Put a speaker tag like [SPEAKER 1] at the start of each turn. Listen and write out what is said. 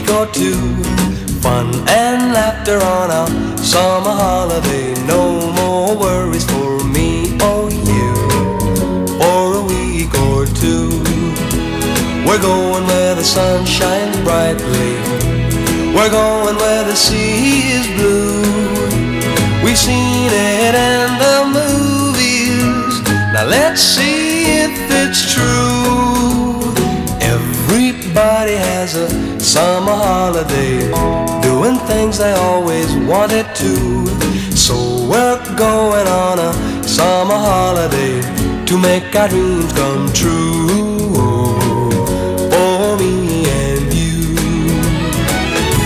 [SPEAKER 1] or two. Fun and laughter on a summer holiday. No more worries for me or you for a week or two. We're going where the sun shines brightly. We're going where the sea is blue. We've seen it in the movies. Now let's see if it's true. Everybody has a summer holiday, doing things they always wanted to. So we're going on a summer holiday to make our dreams come true.